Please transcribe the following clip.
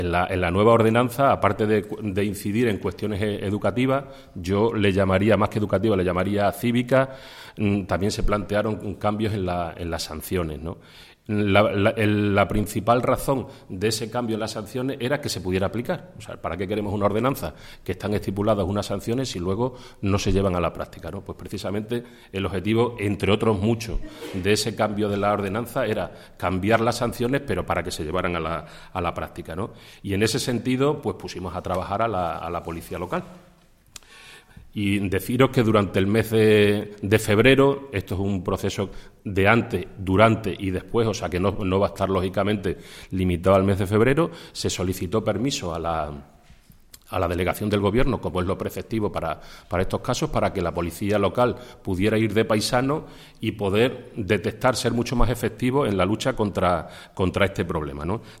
En la nueva ordenanza, aparte de incidir en cuestiones educativas, yo le llamaría, más que educativa, le llamaría cívica, también se plantearon cambios en las sanciones, ¿no? La principal razón de ese cambio en las sanciones era que se pudiera aplicar. O sea, ¿para qué queremos una ordenanza que están estipuladas unas sanciones si luego no se llevan a la práctica, ¿no? Pues precisamente el objetivo, entre otros muchos, de ese cambio de la ordenanza era cambiar las sanciones, pero para que se llevaran a la práctica, ¿no? Y en ese sentido, pues pusimos a trabajar a la policía local. Y deciros que durante el mes de febrero, esto es un proceso de antes, durante y después, o sea que no va a estar lógicamente limitado al mes de febrero, se solicitó permiso a la delegación del Gobierno, como es lo preceptivo para estos casos, para que la policía local pudiera ir de paisano y poder detectar, ser mucho más efectivo en la lucha contra este problema, ¿no?